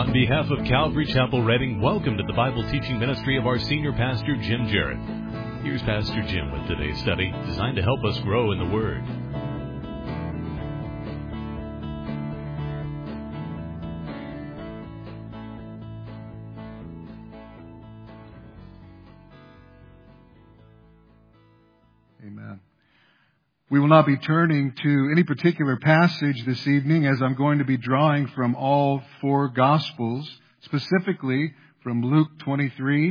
On behalf of Calvary Chapel Reading, welcome to the Bible teaching ministry of our senior pastor, Jim Jarrett. Here's Pastor Jim with today's study, designed to help us grow in the Word. Amen. We will not be turning to any particular passage this evening, as I'm going to be drawing from all four Gospels, specifically from Luke 23,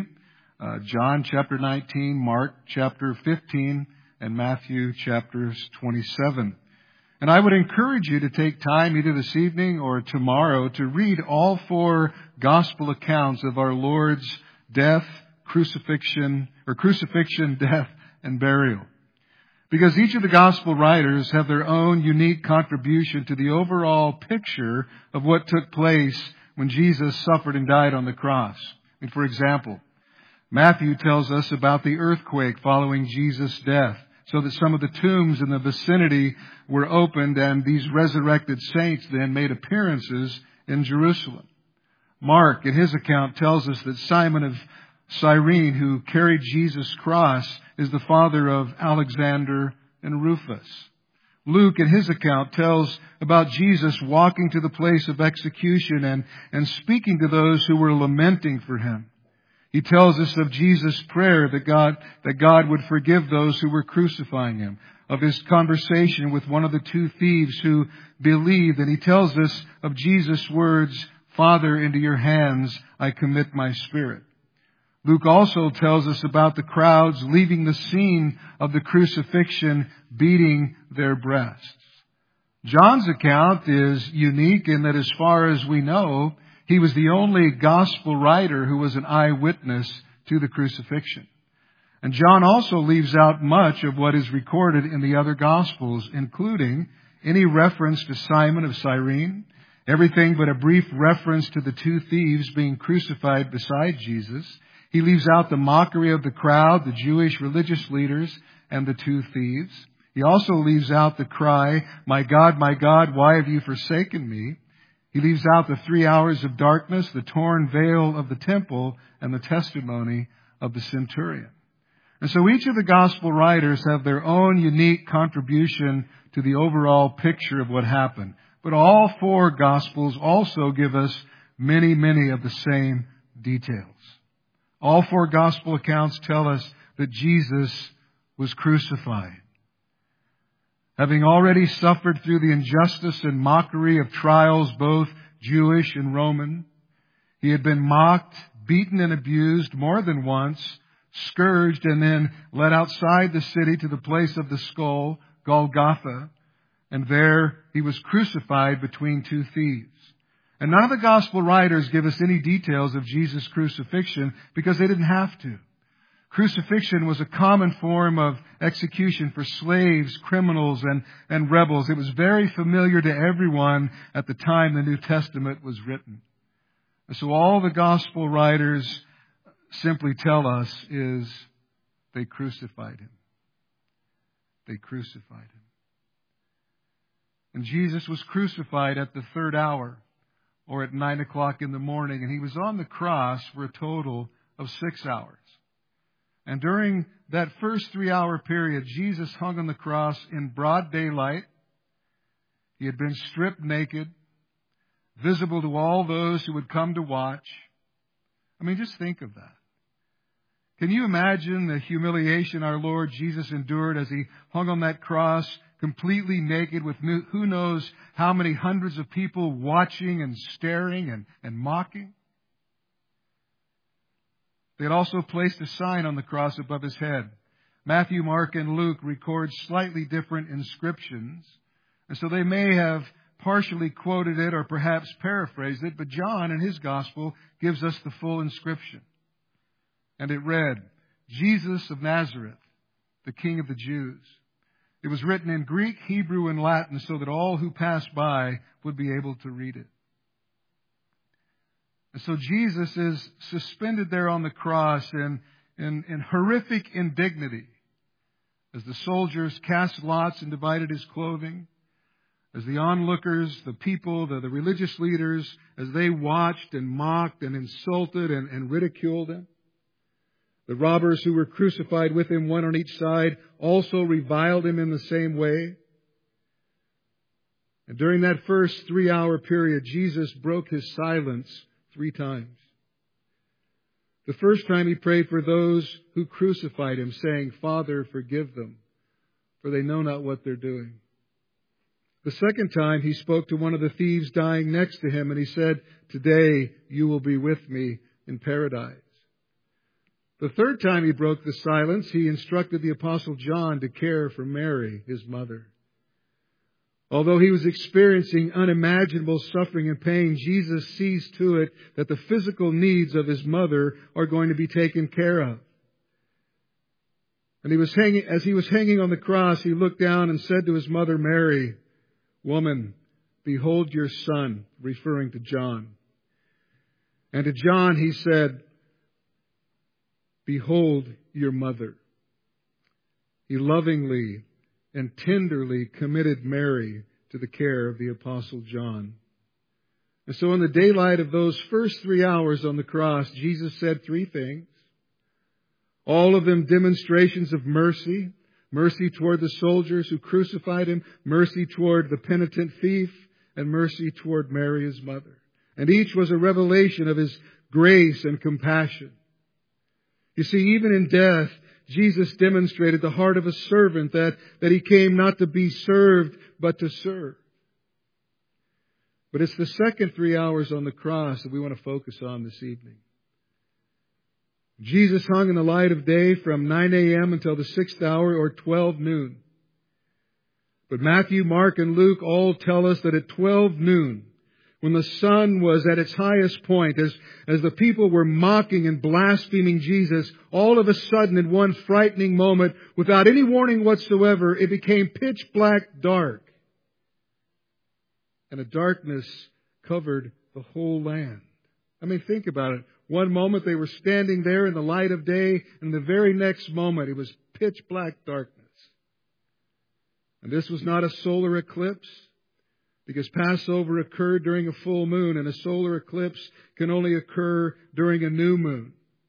John chapter 19, Mark chapter 15, and Matthew chapters 27. And I would encourage you to take time either this evening or tomorrow to read all four Gospel accounts of our Lord's death, crucifixion, death, and burial. Because each of the Gospel writers have their own unique contribution to the overall picture of what took place when Jesus suffered and died on the cross. And for example, Matthew tells us about the earthquake following Jesus' death, so that some of the tombs in the vicinity were opened and these resurrected saints then made appearances in Jerusalem. Mark, in his account, tells us that Simon of Cyrene, who carried Jesus' cross, is the father of Alexander and Rufus. Luke, in his account, tells about Jesus walking to the place of execution and speaking to those who were lamenting for him. He tells us of Jesus' prayer that God would forgive those who were crucifying him, of his conversation with one of the two thieves who believed, and he tells us of Jesus' words, "Father, into your hands I commit my spirit." Luke also tells us about the crowds leaving the scene of the crucifixion, beating their breasts. John's account is unique in that, as far as we know, he was the only gospel writer who was an eyewitness to the crucifixion. And John also leaves out much of what is recorded in the other gospels, including any reference to Simon of Cyrene, everything but a brief reference to the two thieves being crucified beside Jesus. He leaves out the mockery of the crowd, the Jewish religious leaders, and the two thieves. He also leaves out the cry, my God, why have you forsaken me?" He leaves out the 3 hours of darkness, the torn veil of the temple, and the testimony of the centurion. And so each of the gospel writers have their own unique contribution to the overall picture of what happened. But all four gospels also give us many, many of the same details. All four gospel accounts tell us that Jesus was crucified. Having already suffered through the injustice and mockery of trials, both Jewish and Roman, he had been mocked, beaten, and abused more than once, scourged, and then led outside the city to the place of the skull, Golgotha, and there he was crucified between two thieves. And none of the gospel writers give us any details of Jesus' crucifixion because they didn't have to. Crucifixion was a common form of execution for slaves, criminals, and rebels. It was very familiar to everyone at the time the New Testament was written. And so all the gospel writers simply tell us is they crucified him. They crucified him. And Jesus was crucified at the third hour, or at 9 o'clock in the morning, and he was on the cross for a total of 6 hours. And during that first 3-hour period, Jesus hung on the cross in broad daylight. He had been stripped naked, visible to all those who would come to watch. I mean, just think of that. Can you imagine the humiliation our Lord Jesus endured as he hung on that cross, completely naked, with who knows how many hundreds of people watching and staring and mocking? They had also placed a sign on the cross above his head. Matthew, Mark, and Luke record slightly different inscriptions, and so they may have partially quoted it or perhaps paraphrased it, but John in his gospel gives us the full inscription. And it read, "Jesus of Nazareth, the King of the Jews." It was written in Greek, Hebrew, and Latin so that all who passed by would be able to read it. And so Jesus is suspended there on the cross in horrific indignity as the soldiers cast lots and divided his clothing. As the onlookers, the people, the religious leaders, as they watched and mocked and insulted and ridiculed him. The robbers who were crucified with him, one on each side, also reviled him in the same way. And during that first 3-hour period, Jesus broke his silence 3 times. The first time he prayed for those who crucified him, saying, "Father, forgive them, for they know not what they're doing." The second time he spoke to one of the thieves dying next to him, and he said, "Today you will be with me in paradise." The third time he broke the silence, he instructed the Apostle John to care for Mary, his mother. Although he was experiencing unimaginable suffering and pain, Jesus sees to it that the physical needs of his mother are going to be taken care of. And as he was hanging on the cross, he looked down and said to his mother Mary, "Woman, behold your son," referring to John. And to John he said, "Behold your mother." He lovingly and tenderly committed Mary to the care of the Apostle John. And so in the daylight of those first 3 hours on the cross, Jesus said 3 things. All of them demonstrations of mercy. Mercy toward the soldiers who crucified him, mercy toward the penitent thief, and mercy toward Mary, his mother. And each was a revelation of his grace and compassion. You see, even in death, Jesus demonstrated the heart of a servant, that he came not to be served, but to serve. But it's the second 3 hours on the cross that we want to focus on this evening. Jesus hung in the light of day from 9 a.m. until the 6th hour, or 12 noon. But Matthew, Mark, and Luke all tell us that at 12 noon, when the sun was at its highest point, as the people were mocking and blaspheming Jesus, all of a sudden, in one frightening moment, without any warning whatsoever, it became pitch black dark. And a darkness covered the whole land. I mean, think about it. One moment they were standing there in the light of day, and the very next moment it was pitch black darkness. And this was not a solar eclipse, because Passover occurred during a full moon, and a solar eclipse can only occur during a new moon.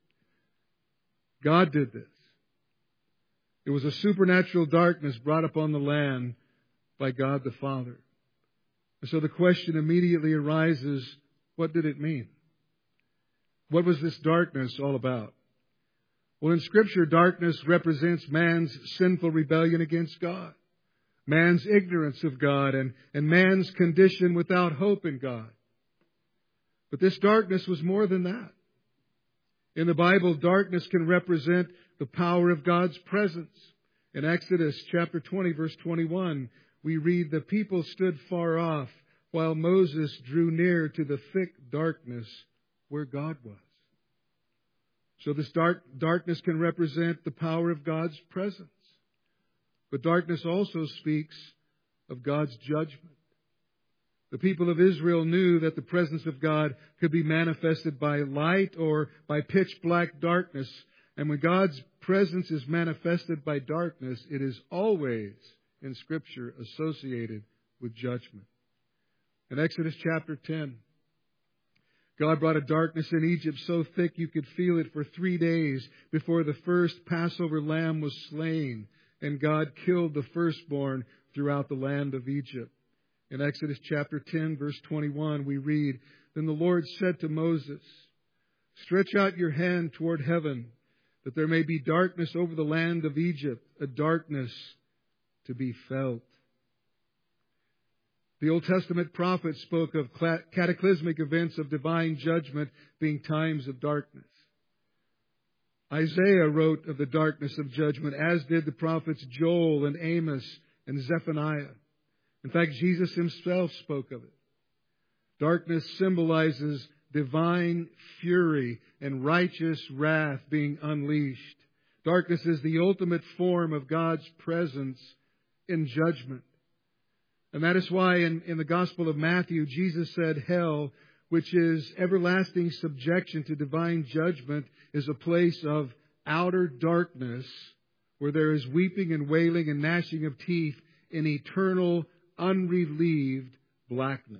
God did this. It was a supernatural darkness brought upon the land by God the Father. And so the question immediately arises, what did it mean? What was this darkness all about? Well, in Scripture, darkness represents man's sinful rebellion against God, man's ignorance of God, and man's condition without hope in God. But this darkness was more than that. In the Bible, darkness can represent the power of God's presence. In Exodus chapter 20, verse 21, we read, "The people stood far off while Moses drew near to the thick darkness where God was." So this darkness can represent the power of God's presence. But darkness also speaks of God's judgment. The people of Israel knew that the presence of God could be manifested by light or by pitch black darkness. And when God's presence is manifested by darkness, it is always in Scripture associated with judgment. In Exodus chapter 10, God brought a darkness in Egypt so thick you could feel it for 3 days before the first Passover lamb was slain, and God killed the firstborn throughout the land of Egypt. In Exodus chapter 10, verse 21, we read, "Then the Lord said to Moses, 'Stretch out your hand toward heaven, that there may be darkness over the land of Egypt, a darkness to be felt.'" The Old Testament prophets spoke of cataclysmic events of divine judgment being times of darkness. Isaiah wrote of the darkness of judgment, as did the prophets Joel and Amos and Zephaniah. In fact, Jesus himself spoke of it. Darkness symbolizes divine fury and righteous wrath being unleashed. Darkness is the ultimate form of God's presence in judgment. And that is why in the Gospel of Matthew, Jesus said hell, which is everlasting subjection to divine judgment, is a place of outer darkness where there is weeping and wailing and gnashing of teeth in eternal, unrelieved blackness.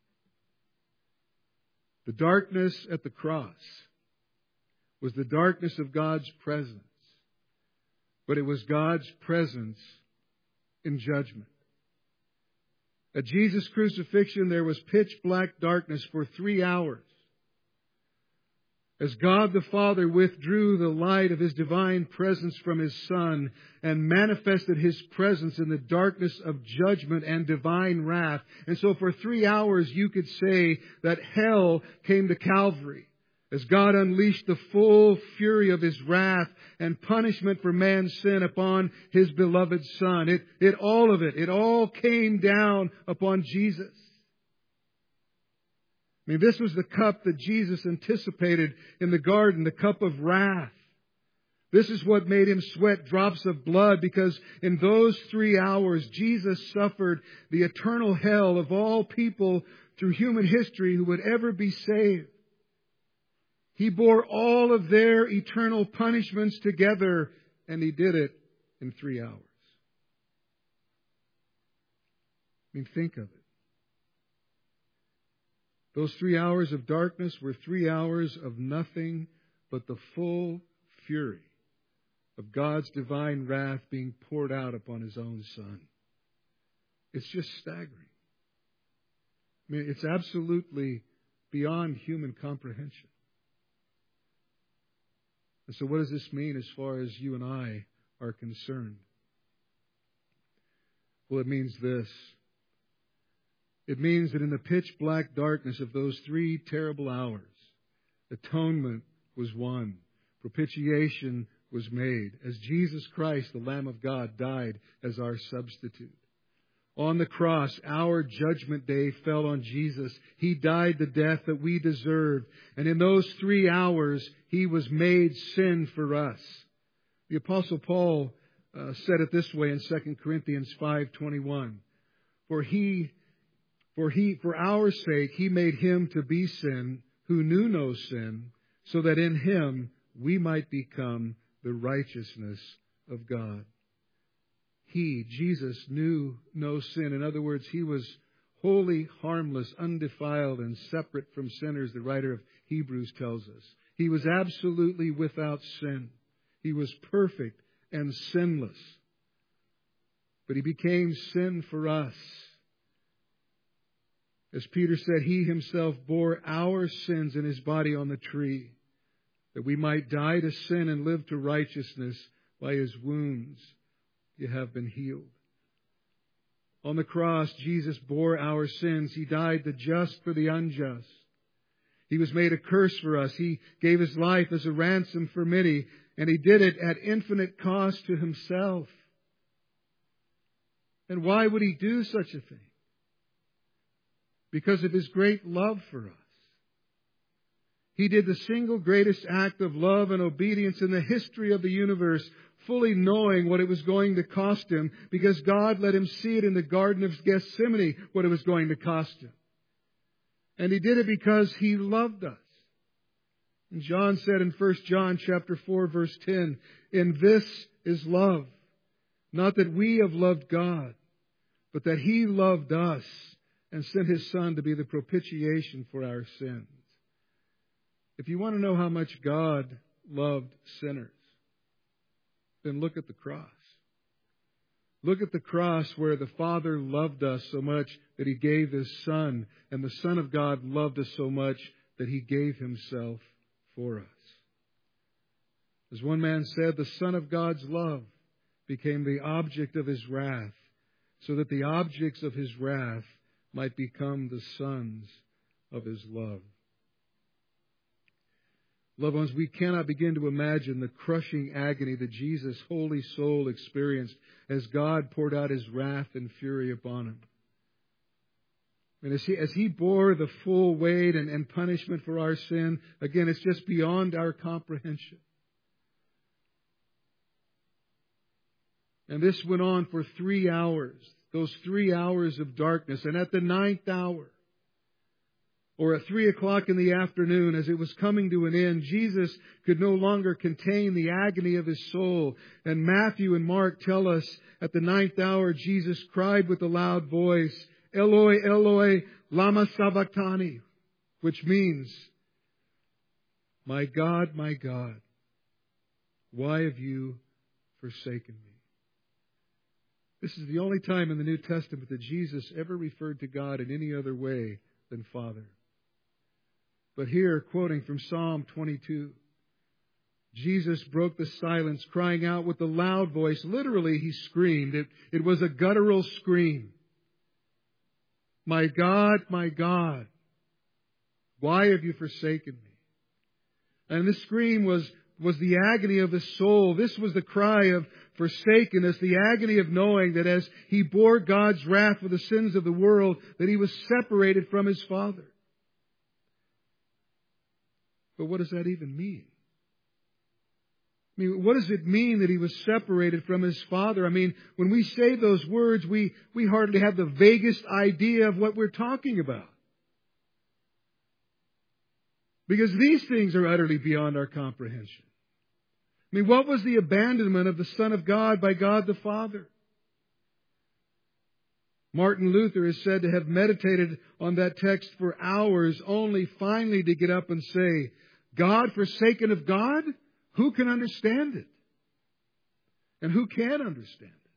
The darkness at the cross was the darkness of God's presence, but it was God's presence in judgment. At Jesus' crucifixion, there was pitch black darkness for 3 hours. As God the Father withdrew the light of His divine presence from His Son and manifested His presence in the darkness of judgment and divine wrath. And so for 3 hours you could say that hell came to Calvary as God unleashed the full fury of His wrath and punishment for man's sin upon His beloved Son. It all came down upon Jesus. I mean, this was the cup that Jesus anticipated in the garden, the cup of wrath. This is what made Him sweat drops of blood, because in those 3 hours, Jesus suffered the eternal hell of all people through human history who would ever be saved. He bore all of their eternal punishments together, and He did it in 3 hours. I mean, think of it. Those 3 hours of darkness were 3 hours of nothing but the full fury of God's divine wrath being poured out upon His own Son. It's just staggering. I mean, it's absolutely beyond human comprehension. And so what does this mean as far as you and I are concerned? Well, it means this. It means that in the pitch black darkness of those 3 terrible hours, atonement was won. Propitiation was made as Jesus Christ, the Lamb of God, died as our substitute. On the cross, our judgment day fell on Jesus. He died the death that we deserved. And in those 3 hours, He was made sin for us. The Apostle Paul said it this way in 2 Corinthians 5:21. For our sake, He made Him to be sin who knew no sin, so that in Him we might become the righteousness of God. He, Jesus, knew no sin. In other words, He was holy, harmless, undefiled, and separate from sinners, the writer of Hebrews tells us. He was absolutely without sin. He was perfect and sinless. But He became sin for us. As Peter said, He Himself bore our sins in His body on the tree, that we might die to sin and live to righteousness. By His wounds you have been healed. On the cross, Jesus bore our sins. He died the just for the unjust. He was made a curse for us. He gave His life as a ransom for many, and He did it at infinite cost to Himself. And why would He do such a thing? Because of His great love for us. He did the single greatest act of love and obedience in the history of the universe, fully knowing what it was going to cost Him, because God let Him see it in the Garden of Gethsemane, what it was going to cost Him. And He did it because He loved us. And John said in 1 John chapter 4, verse 10, "In this is love, not that we have loved God, but that He loved us and sent His Son to be the propitiation for our sins." If you want to know how much God loved sinners, then look at the cross. Look at the cross where the Father loved us so much that He gave His Son, and the Son of God loved us so much that He gave Himself for us. As one man said, the Son of God's love became the object of His wrath, so that the objects of His wrath might become the sons of His love. Loved ones, we cannot begin to imagine the crushing agony that Jesus' holy soul experienced as God poured out His wrath and fury upon Him. And as He bore the full weight and punishment for our sin, again, it's just beyond our comprehension. And this went on for 3 hours, those 3 hours of darkness. And at the 9th hour, Or at 3 o'clock in the afternoon, as it was coming to an end, Jesus could no longer contain the agony of his soul. And Matthew and Mark tell us at the 9th hour, Jesus cried with a loud voice, Eloi, Eloi, lama sabachthani, which means, my God, why have you forsaken me? This is the only time in the New Testament that Jesus ever referred to God in any other way than Father. But here, quoting from Psalm 22, Jesus broke the silence, crying out with a loud voice. Literally, he screamed. It was a guttural scream. My God, why have you forsaken me? And this scream was the agony of the soul. This was the cry of forsakenness, the agony of knowing that as he bore God's wrath for the sins of the world, that he was separated from his Father. But what does that even mean? I mean, what does it mean that he was separated from his Father? I mean, when we say those words, we hardly have the vaguest idea of what we're talking about. Because these things are utterly beyond our comprehension. I mean, what was the abandonment of the Son of God by God the Father? Martin Luther is said to have meditated on that text for hours, only finally to get up and say, God forsaken of God? Who can understand it? And who can understand it?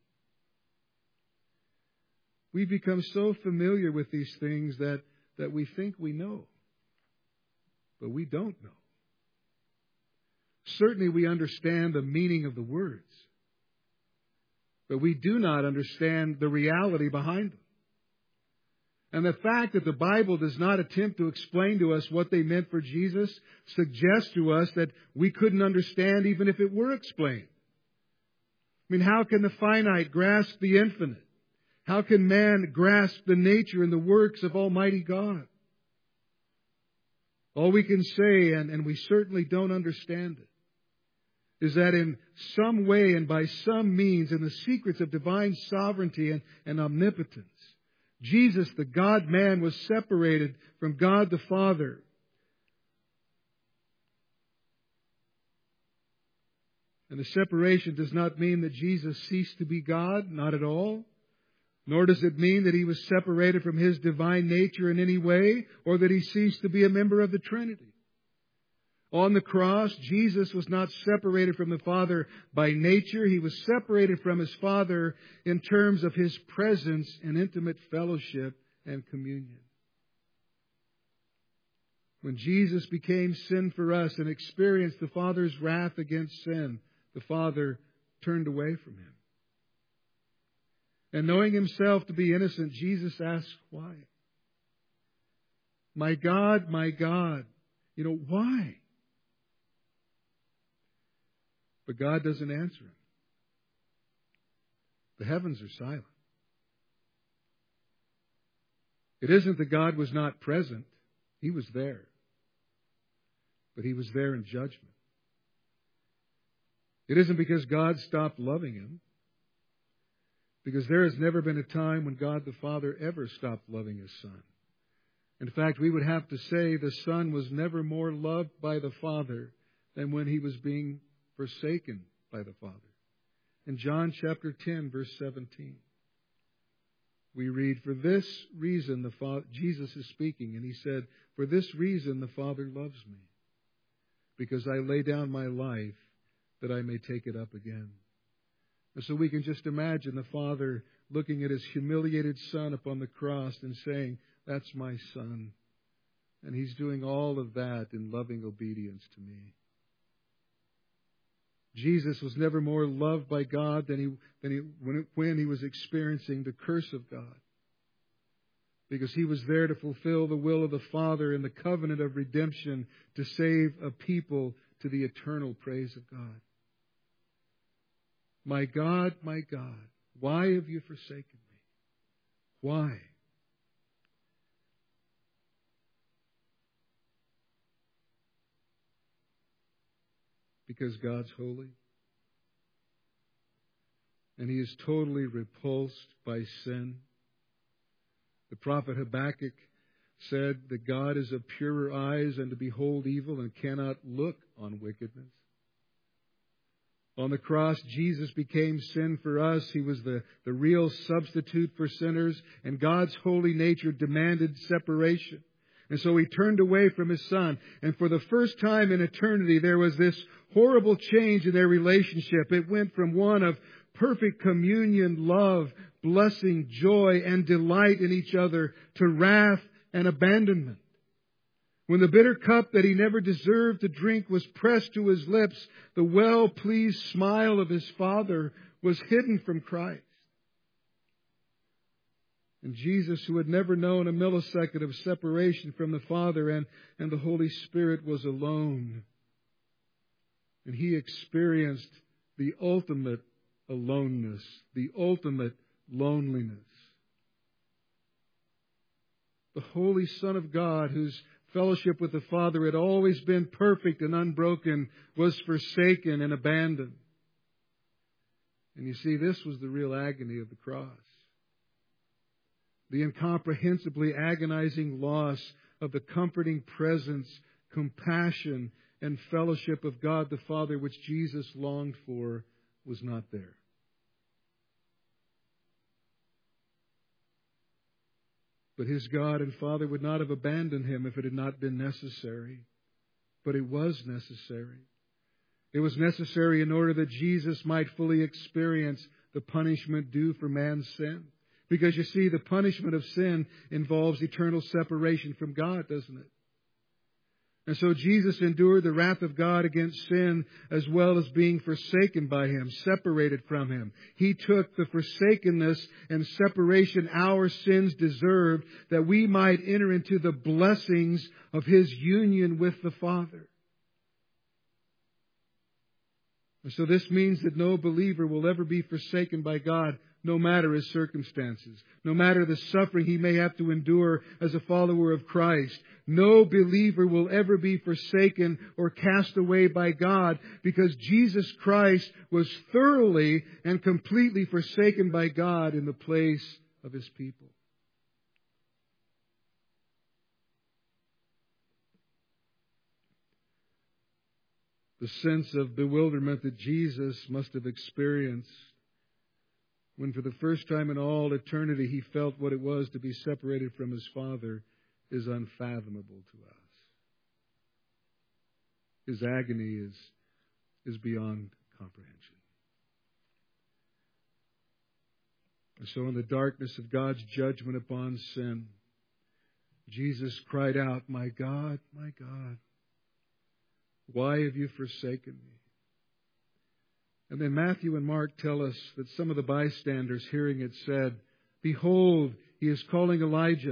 We become so familiar with these things that we think we know. But we don't know. Certainly we understand the meaning of the words. But we do not understand the reality behind them. And the fact that the Bible does not attempt to explain to us what they meant for Jesus suggests to us that we couldn't understand even if it were explained. I mean, how can the finite grasp the infinite? How can man grasp the nature and the works of Almighty God? All we can say, and we certainly don't understand it, is that in some way and by some means, in the secrets of divine sovereignty and omnipotence, Jesus, the God-man, was separated from God the Father. And the separation does not mean that Jesus ceased to be God, not at all. Nor does it mean that he was separated from his divine nature in any way, or that he ceased to be a member of the Trinity. On the cross, Jesus was not separated from the Father by nature. He was separated from his Father in terms of his presence and intimate fellowship and communion. When Jesus became sin for us and experienced the Father's wrath against sin, the Father turned away from him. And knowing himself to be innocent, Jesus asked, why? My God, why? But God doesn't answer him. The heavens are silent. It isn't that God was not present. He was there. But he was there in judgment. It isn't because God stopped loving him. Because there has never been a time when God the Father ever stopped loving his Son. In fact, we would have to say the Son was never more loved by the Father than when he was being forsaken by the Father. In John chapter 10, verse 17, we read, for this reason, Jesus is speaking, and he said, for this reason the Father loves me, because I lay down my life that I may take it up again. And so we can just imagine the Father looking at his humiliated Son upon the cross and saying, that's my Son. And he's doing all of that in loving obedience to me. Jesus was never more loved by God than when he was experiencing the curse of God. Because he was there to fulfill the will of the Father in the covenant of redemption to save a people to the eternal praise of God. My God, why have you forsaken me? Why? Because God's holy. And he is totally repulsed by sin. The prophet Habakkuk said that God is of purer eyes and to behold evil and cannot look on wickedness. On the cross, Jesus became sin for us. He was the real substitute for sinners, and God's holy nature demanded separation. And so He turned away from His Son. And for the first time in eternity, there was this horrible change in their relationship. It went from one of perfect communion, love, blessing, joy, and delight in each other to wrath and abandonment. When the bitter cup that He never deserved to drink was pressed to His lips, the well-pleased smile of His Father was hidden from Christ. And Jesus, who had never known a millisecond of separation from the Father and the Holy Spirit, was alone. And He experienced the ultimate aloneness, the ultimate loneliness. The Holy Son of God, whose fellowship with the Father had always been perfect and unbroken, was forsaken and abandoned. And you see, this was the real agony of the cross. The incomprehensibly agonizing loss of the comforting presence, compassion, and fellowship of God the Father, which Jesus longed for, was not there. But His God and Father would not have abandoned Him if it had not been necessary. But it was necessary. It was necessary in order that Jesus might fully experience the punishment due for man's sin. Because you see, the punishment of sin involves eternal separation from God, doesn't it? And so Jesus endured the wrath of God against sin as well as being forsaken by Him, separated from Him. He took the forsakenness and separation our sins deserved, that we might enter into the blessings of His union with the Father. And so this means that no believer will ever be forsaken by God, no matter his circumstances, no matter the suffering he may have to endure as a follower of Christ. No believer will ever be forsaken or cast away by God, because Jesus Christ was thoroughly and completely forsaken by God in the place of His people. The sense of bewilderment that Jesus must have experienced when for the first time in all eternity He felt what it was to be separated from His Father is unfathomable to us. His agony is beyond comprehension. And so in the darkness of God's judgment upon sin, Jesus cried out, my God, why have you forsaken me? And then Matthew and Mark tell us that some of the bystanders hearing it said, behold, He is calling Elijah.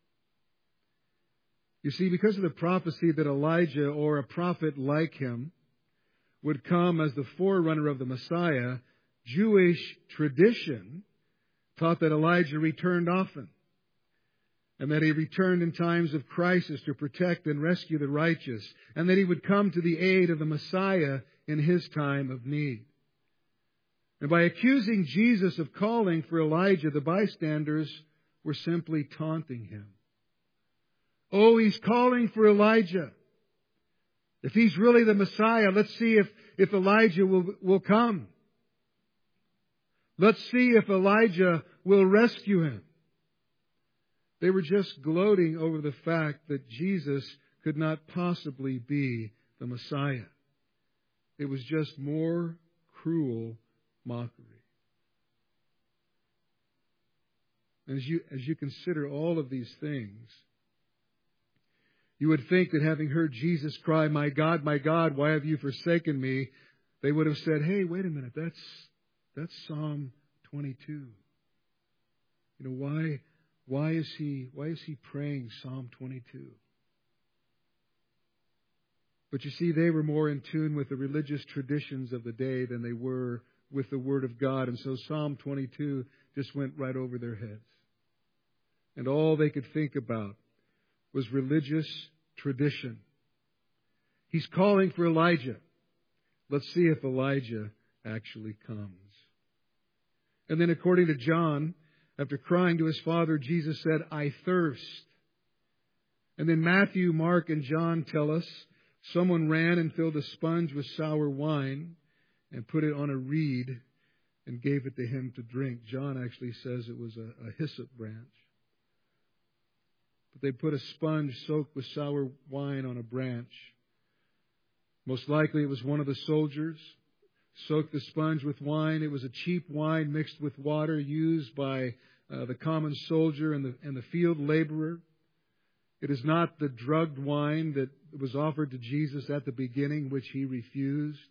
You see, because of the prophecy that Elijah, or a prophet like him, would come as the forerunner of the Messiah, Jewish tradition taught that Elijah returned often, and that he returned in times of crisis to protect and rescue the righteous, and that he would come to the aid of the Messiah in His time of need. And by accusing Jesus of calling for Elijah, the bystanders were simply taunting Him. Oh, He's calling for Elijah. If He's really the Messiah, let's see if Elijah will come. Let's see if Elijah will rescue him. They were just gloating over the fact that Jesus could not possibly be the Messiah. It was just more cruel mockery. As you consider all of these things, you would think that having heard Jesus cry, my God, why have you forsaken me? They would have said, hey, wait a minute, that's Psalm 22. You know, why is he praying Psalm 22? But you see, they were more in tune with the religious traditions of the day than they were with the Word of God. And so Psalm 22 just went right over their heads. And all they could think about was religious tradition. He's calling for Elijah. Let's see if Elijah actually comes. And then according to John, after crying to His Father, Jesus said, I thirst. And then Matthew, Mark, and John tell us someone ran and filled a sponge with sour wine and put it on a reed and gave it to him to drink. John actually says it was a hyssop branch. But they put a sponge soaked with sour wine on a branch. Most likely it was one of the soldiers. Soaked the sponge with wine. It was a cheap wine mixed with water used by the common soldier and the field laborer. It is not the drugged wine that was offered to Jesus at the beginning, which he refused.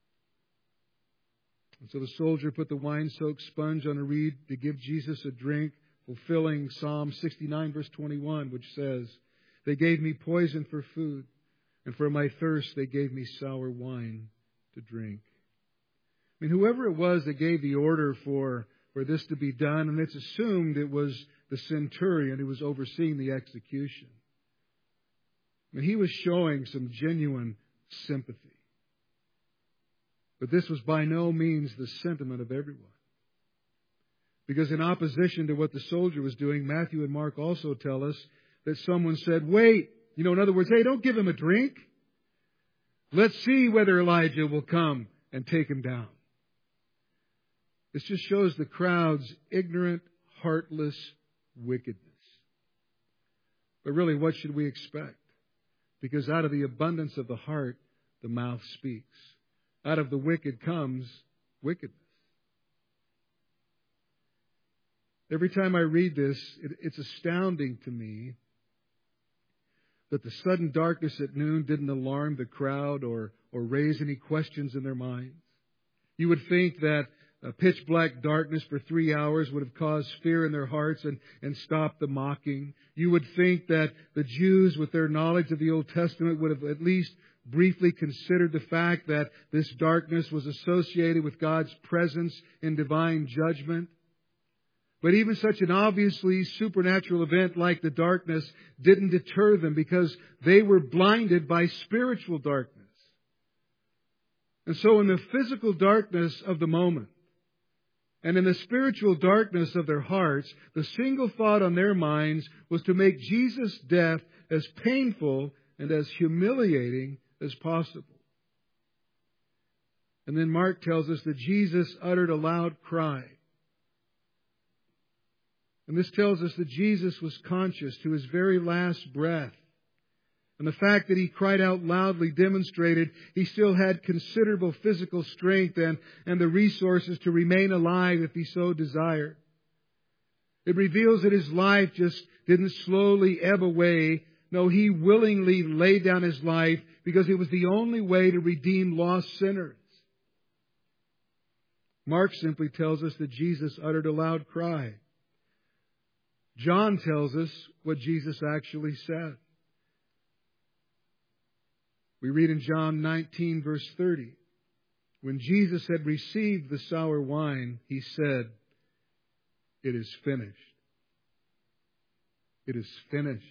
And so the soldier put the wine-soaked sponge on a reed to give Jesus a drink, fulfilling Psalm 69, verse 21, which says, "They gave me poison for food, and for my thirst they gave me sour wine to drink." I mean, whoever it was that gave the order for this to be done, and it's assumed it was the centurion who was overseeing the execution. I mean, he was showing some genuine sympathy. But this was by no means the sentiment of everyone. Because in opposition to what the soldier was doing, Matthew and Mark also tell us that someone said, "Wait." In other words, "Hey, don't give him a drink. Let's see whether Elijah will come and take him down." This just shows the crowd's ignorant, heartless wickedness. But really, what should we expect? Because out of the abundance of the heart, the mouth speaks. Out of the wicked comes wickedness. Every time I read this, it's astounding to me that the sudden darkness at noon didn't alarm the crowd or raise any questions in their minds. You would think that pitch black darkness for 3 hours would have caused fear in their hearts and stopped the mocking. You would think that the Jews, with their knowledge of the Old Testament, would have at least briefly considered the fact that this darkness was associated with God's presence in divine judgment. But even such an obviously supernatural event like the darkness didn't deter them, because they were blinded by spiritual darkness. And so in the physical darkness of the moment, and in the spiritual darkness of their hearts, the single thought on their minds was to make Jesus' death as painful and as humiliating as possible. And then Mark tells us that Jesus uttered a loud cry. And this tells us that Jesus was conscious to his very last breath. And the fact that he cried out loudly demonstrated he still had considerable physical strength and the resources to remain alive if he so desired. It reveals that his life just didn't slowly ebb away. No, he willingly laid down his life because it was the only way to redeem lost sinners. Mark simply tells us that Jesus uttered a loud cry. John tells us what Jesus actually said. We read in John 19, verse 30, when Jesus had received the sour wine, he said, "It is finished." It is finished.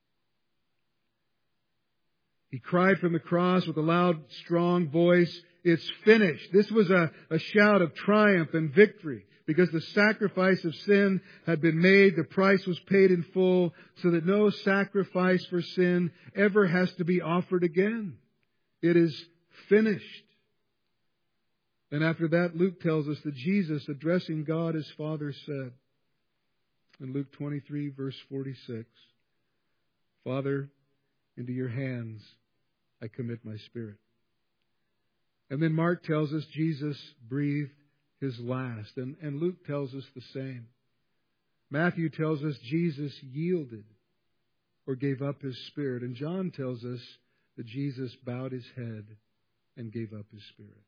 He cried from the cross with a loud, strong voice, "It's finished." This was a shout of triumph and victory. Because the sacrifice of sin had been made, the price was paid in full, so that no sacrifice for sin ever has to be offered again. It is finished. And after that, Luke tells us that Jesus, addressing God as Father, said, in Luke 23, verse 46, "Father, into your hands I commit my spirit." And then Mark tells us Jesus breathed his last. And Luke tells us the same. Matthew tells us Jesus yielded or gave up his spirit. And John tells us that Jesus bowed his head and gave up his spirit.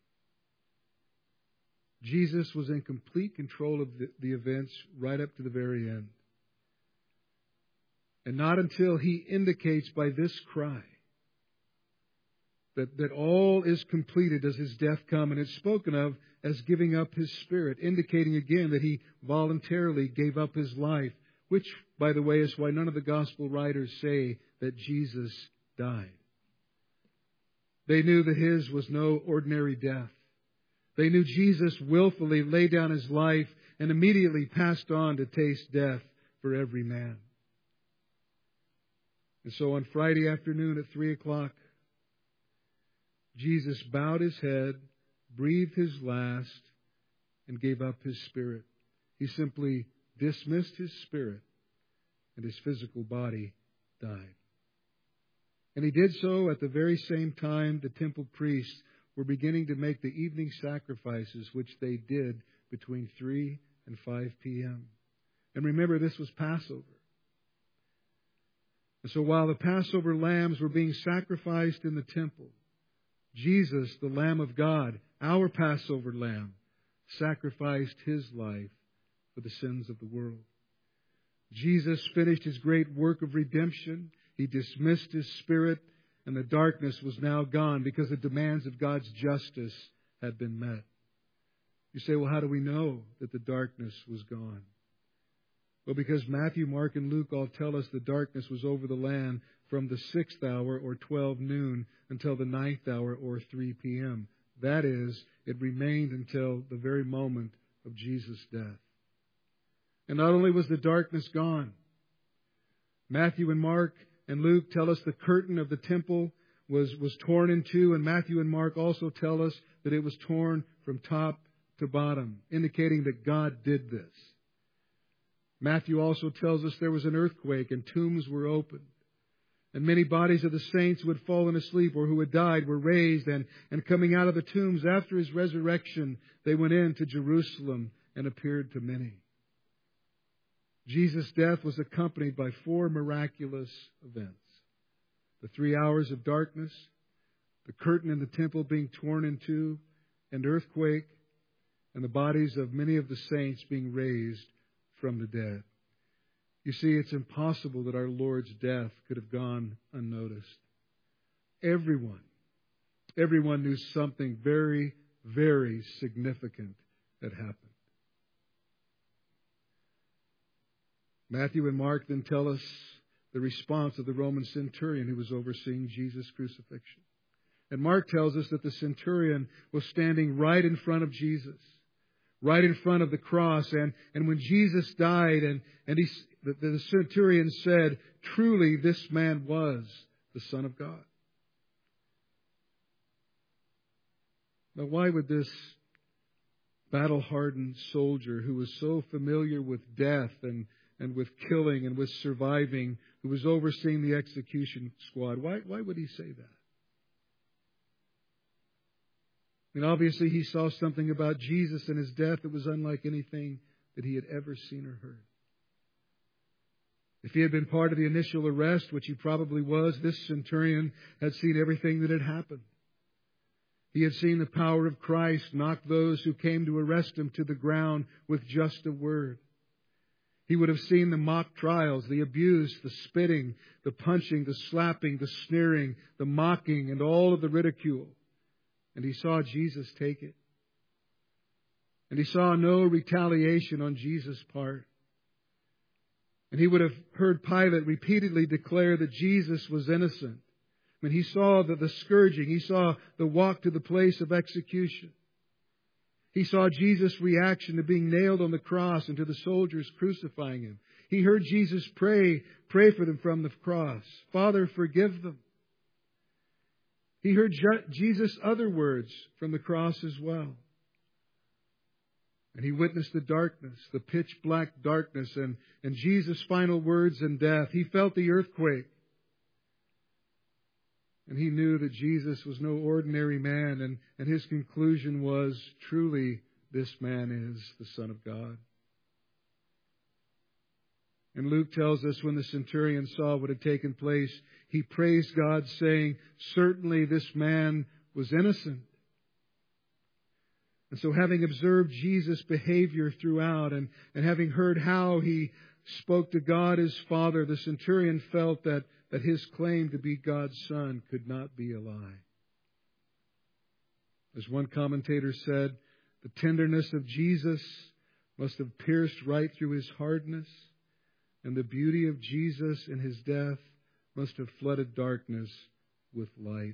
Jesus was in complete control of the events right up to the very end. And not until he indicates by this cry that all is completed does his death come. And it's spoken of as giving up his spirit, indicating again that he voluntarily gave up his life, which, by the way, is why none of the gospel writers say that Jesus died. They knew that his was no ordinary death. They knew Jesus willfully laid down his life and immediately passed on to taste death for every man. And so on Friday afternoon at 3 o'clock, Jesus bowed his head, breathed his last, and gave up his spirit. He simply dismissed his spirit, and his physical body died. And he did so at the very same time the temple priests were beginning to make the evening sacrifices, which they did between 3 and 5 p.m. And remember, this was Passover. And so while the Passover lambs were being sacrificed in the temple, Jesus, the Lamb of God, our Passover lamb, sacrificed his life for the sins of the world. Jesus finished his great work of redemption. He dismissed his spirit, and the darkness was now gone because the demands of God's justice had been met. You say, well, how do we know that the darkness was gone? Well, because Matthew, Mark, and Luke all tell us the darkness was over the land from the 6th hour, or 12 noon, until the 9th hour, or 3 p.m. That is, it remained until the very moment of Jesus' death. And not only was the darkness gone, Matthew and Mark and Luke tell us the curtain of the temple was torn in two, and Matthew and Mark also tell us that it was torn from top to bottom, indicating that God did this. Matthew also tells us there was an earthquake and tombs were opened. And many bodies of the saints who had fallen asleep or who had died were raised, and coming out of the tombs after his resurrection, they went into Jerusalem and appeared to many. Jesus' death was accompanied by 4 miraculous events. The 3 hours of darkness, the curtain in the temple being torn in two, an earthquake, and the bodies of many of the saints being raised from the dead. You see, it's impossible that our Lord's death could have gone unnoticed. Everyone knew something very, very significant had happened. Matthew and Mark then tell us the response of the Roman centurion who was overseeing Jesus' crucifixion. And Mark tells us that the centurion was standing right in front of Jesus, right in front of the cross. And when Jesus died, the centurion said, "Truly this man was the Son of God." Now, why would this battle-hardened soldier who was so familiar with death and with killing and with surviving, who was overseeing the execution squad, why would he say that? I mean, obviously he saw something about Jesus and his death that was unlike anything that he had ever seen or heard. If he had been part of the initial arrest, which he probably was, this centurion had seen everything that had happened. He had seen the power of Christ knock those who came to arrest him to the ground with just a word. He would have seen the mock trials, the abuse, the spitting, the punching, the slapping, the sneering, the mocking, and all of the ridicule. And he saw Jesus take it. And he saw no retaliation on Jesus' part. And he would have heard Pilate repeatedly declare that Jesus was innocent. When he saw the scourging, he saw the walk to the place of execution. He saw Jesus' reaction to being nailed on the cross and to the soldiers crucifying him. He heard Jesus pray for them from the cross. "Father, forgive them." He heard Jesus' other words from the cross as well. And he witnessed the darkness, the pitch black darkness, and Jesus' final words in death. He felt the earthquake. And he knew that Jesus was no ordinary man, and his conclusion was, truly, this man is the Son of God. And Luke tells us when the centurion saw what had taken place, he praised God, saying, "Certainly this man was innocent." And so having observed Jesus' behavior throughout and having heard how he spoke to God his Father, the centurion felt that his claim to be God's Son could not be a lie. As one commentator said, the tenderness of Jesus must have pierced right through his hardness, and the beauty of Jesus in his death must have flooded darkness with light.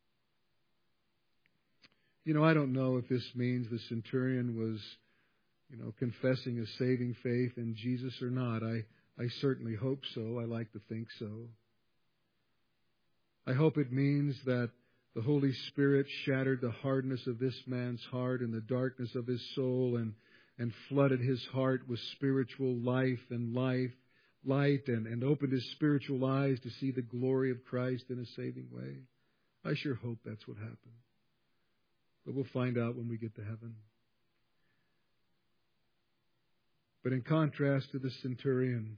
I don't know if this means the centurion was, confessing a saving faith in Jesus or not. I certainly hope so. I like to think so. I hope it means that the Holy Spirit shattered the hardness of this man's heart and the darkness of his soul and flooded his heart with spiritual light and opened his spiritual eyes to see the glory of Christ in a saving way. I sure hope that's what happened. But we'll find out when we get to heaven. But in contrast to the centurion,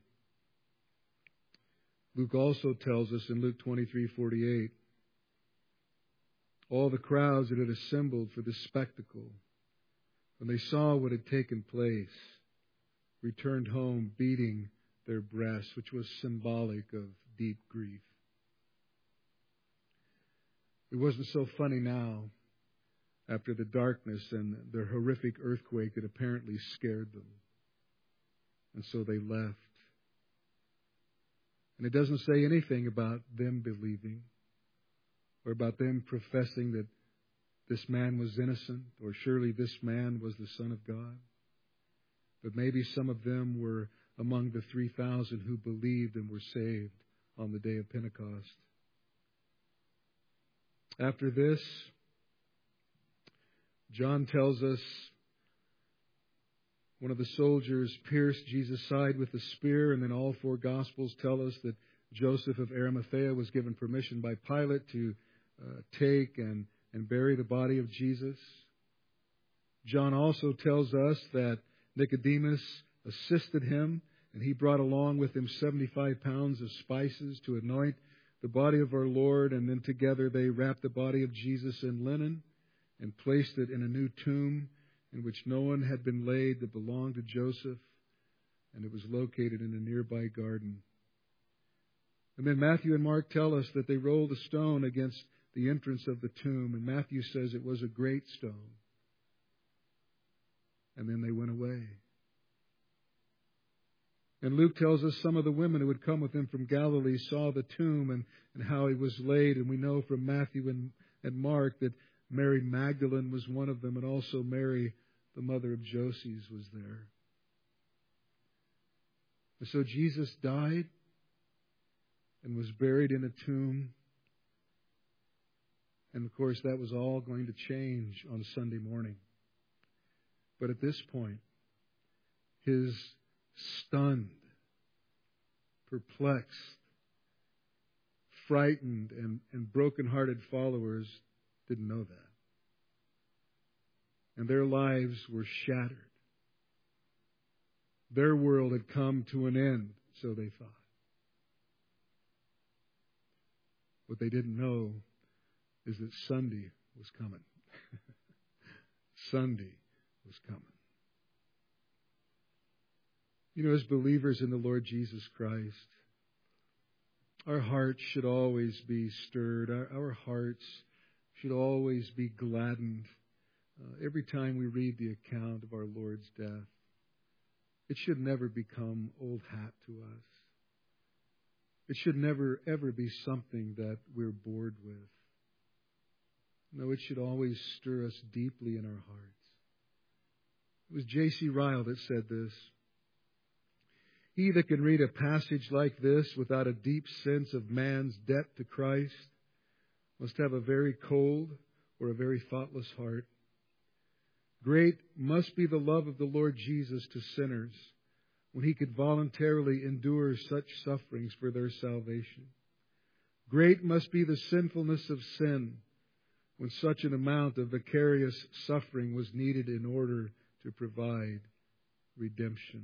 Luke also tells us in Luke 23:48, all the crowds that had assembled for the spectacle, when they saw what had taken place, returned home beating their breasts, which was symbolic of deep grief. It wasn't so funny now after the darkness and the horrific earthquake that apparently scared them. And so they left. And it doesn't say anything about them believing or about them professing that this man was innocent or surely this man was the Son of God. But maybe some of them were among the 3,000 who believed and were saved on the day of Pentecost. After this, John tells us one of the soldiers pierced Jesus' side with a spear, and then all four Gospels tell us that Joseph of Arimathea was given permission by Pilate to take and bury the body of Jesus. John also tells us that Nicodemus assisted him, and he brought along with him 75 pounds of spices to anoint the body of our Lord, and then together they wrapped the body of Jesus in linen and placed it in a new tomb in which no one had been laid that belonged to Joseph, and it was located in a nearby garden. And then Matthew and Mark tell us that they rolled a stone against the entrance of the tomb, and Matthew says it was a great stone. And then they went away. And Luke tells us some of the women who had come with him from Galilee saw the tomb and how he was laid. And we know from Matthew and Mark that Mary Magdalene was one of them, and also Mary, the mother of Joses, was there. And so Jesus died and was buried in a tomb. And of course, that was all going to change on Sunday morning. But at this point, his stunned, perplexed, frightened, and broken-hearted followers didn't know that. And their lives were shattered. Their world had come to an end, so they thought. What they didn't know is that Sunday was coming. Sunday was coming. You know, as believers in the Lord Jesus Christ, our hearts should always be stirred. Our hearts should always be gladdened every time we read the account of our Lord's death. It should never become old hat to us. It should never, ever be something that we're bored with. No, it should always stir us deeply in our hearts. It was J.C. Ryle that said this. He that can read a passage like this without a deep sense of man's debt to Christ must have a very cold or a very thoughtless heart. Great must be the love of the Lord Jesus to sinners when he could voluntarily endure such sufferings for their salvation. Great must be the sinfulness of sin when such an amount of vicarious suffering was needed in order to provide redemption.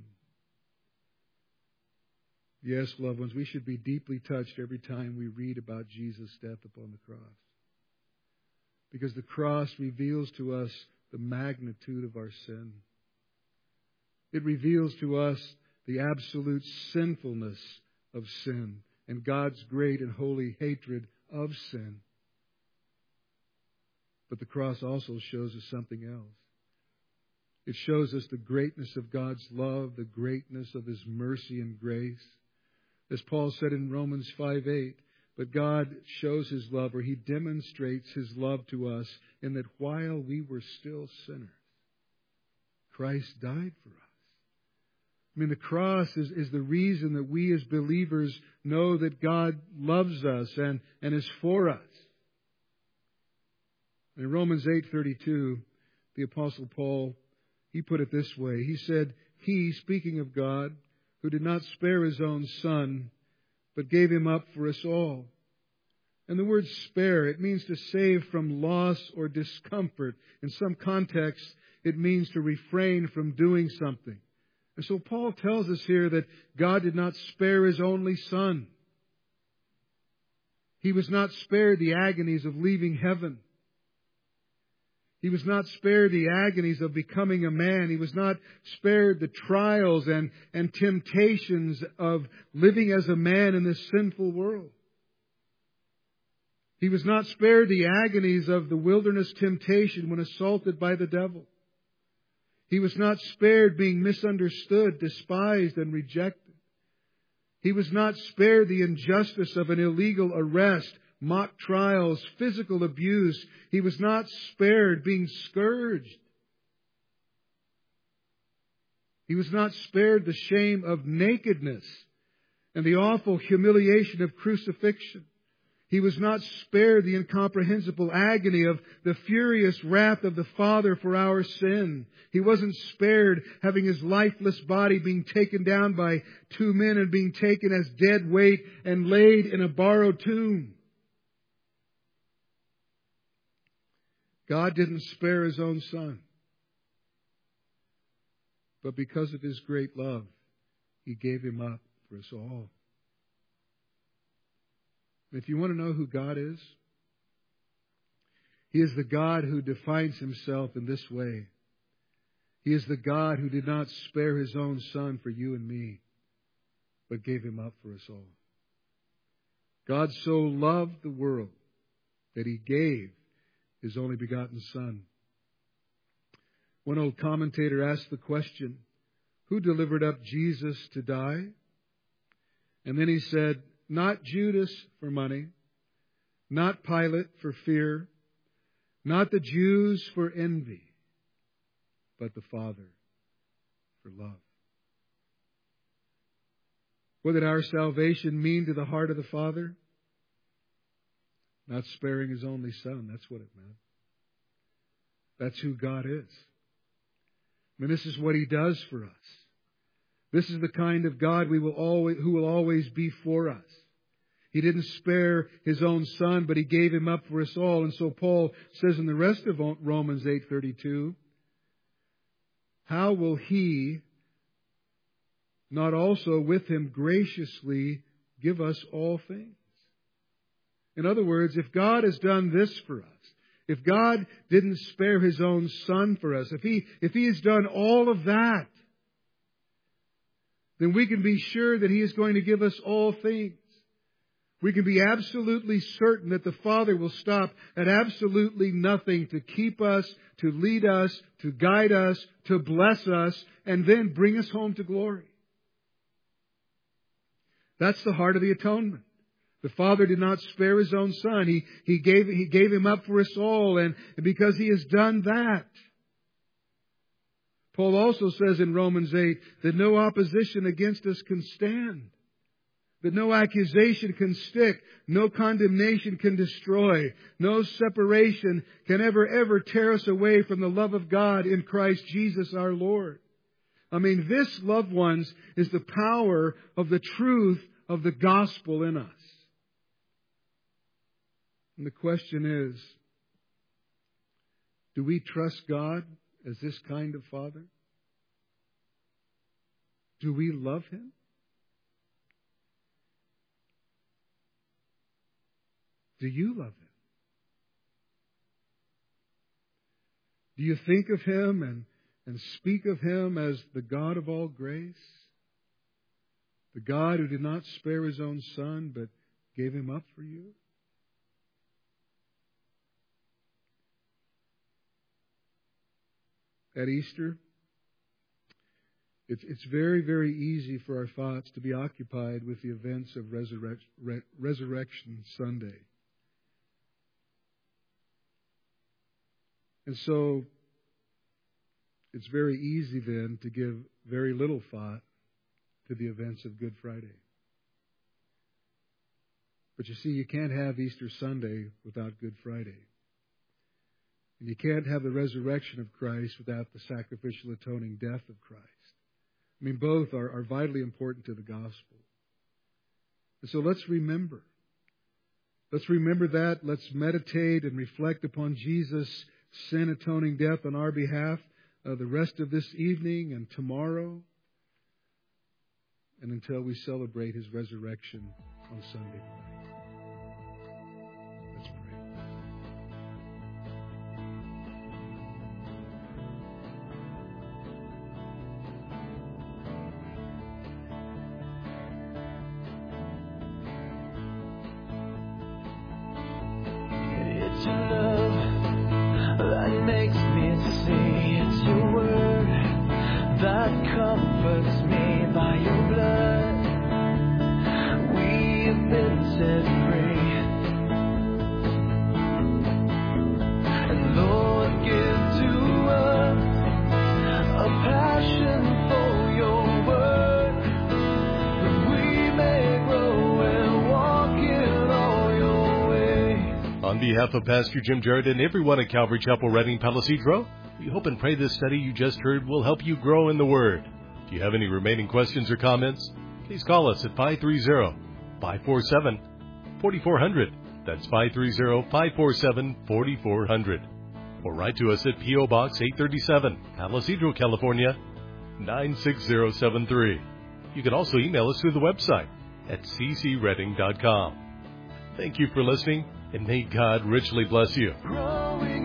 Yes, loved ones, we should be deeply touched every time we read about Jesus' death upon the cross. Because the cross reveals to us the magnitude of our sin. It reveals to us the absolute sinfulness of sin and God's great and holy hatred of sin. But the cross also shows us something else. It shows us the greatness of God's love, the greatness of His mercy and grace. As Paul said in Romans 5:8, but God shows His love, or He demonstrates His love to us in that while we were still sinners, Christ died for us. I mean, the cross is the reason that we as believers know that God loves us and is for us. In Romans 8:32, the Apostle Paul, he put it this way. He said, He, speaking of God, who did not spare His own Son, but gave Him up for us all. And the word spare, it means to save from loss or discomfort. In some contexts, it means to refrain from doing something. And so Paul tells us here that God did not spare His only Son. He was not spared the agonies of leaving heaven. He was not spared the agonies of becoming a man. He was not spared the trials and temptations of living as a man in this sinful world. He was not spared the agonies of the wilderness temptation when assaulted by the devil. He was not spared being misunderstood, despised, and rejected. He was not spared the injustice of an illegal arrest, mock trials, physical abuse. He was not spared being scourged. He was not spared the shame of nakedness and the awful humiliation of crucifixion. He was not spared the incomprehensible agony of the furious wrath of the Father for our sin. He wasn't spared having His lifeless body being taken down by two men and being taken as dead weight and laid in a borrowed tomb. God didn't spare His own Son. But because of His great love, He gave Him up for us all. If you want to know who God is, He is the God who defines Himself in this way. He is the God who did not spare His own Son for you and me, but gave Him up for us all. God so loved the world that He gave His only begotten Son. One old commentator asked the question, who delivered up Jesus to die? And then he said, not Judas for money, not Pilate for fear, not the Jews for envy, but the Father for love. What did our salvation mean to the heart of the Father? Not sparing His only Son. That's what it meant. That's who God is. I mean, this is what He does for us. This is the kind of God who will always be for us. He didn't spare His own Son, but He gave Him up for us all. And so Paul says in the rest of Romans 8:32, how will He not also with Him graciously give us all things? In other words, if God has done this for us, if God didn't spare His own Son for us, if He has done all of that, then we can be sure that He is going to give us all things. We can be absolutely certain that the Father will stop at absolutely nothing to keep us, to lead us, to guide us, to bless us, and then bring us home to glory. That's the heart of the atonement. The Father did not spare His own Son. He gave Him up for us all, and because He has done that. Paul also says in Romans 8 that no opposition against us can stand. That no accusation can stick. No condemnation can destroy. No separation can ever tear us away from the love of God in Christ Jesus our Lord. I mean, this, loved ones, is the power of the truth of the gospel in us. And the question is, do we trust God as this kind of Father? Do we love Him? Do you love Him? Do you think of Him and speak of Him as the God of all grace? The God who did not spare His own Son, but gave Him up for you? At Easter, it's very, very easy for our thoughts to be occupied with the events of Resurrection Sunday. And so, it's very easy then to give very little thought to the events of Good Friday. But you see, you can't have Easter Sunday without Good Friday. And you can't have the resurrection of Christ without the sacrificial atoning death of Christ. I mean, both are vitally important to the gospel. And so let's remember. Let's remember that. Let's meditate and reflect upon Jesus' sin-atoning death on our behalf the rest of this evening and tomorrow, and until we celebrate His resurrection on Sunday morning. Let's pray. It's your love that makes me see. It's your word that comforts me. By your blood we have been set free. And Lord, give to us a passion for your word, that we may grow and walk in all your ways. On behalf of Pastor Jim Jarrett and everyone at Calvary Chapel, Redding, Palo Cedro, we hope and pray this study you just heard will help you grow in the Word. If you have any remaining questions or comments, please call us at 530-547-4400. That's 530-547-4400. Or write to us at P.O. Box 837, Palo Cedro, California, 96073. You can also email us through the website at ccredding.com. Thank you for listening, and may God richly bless you. Growing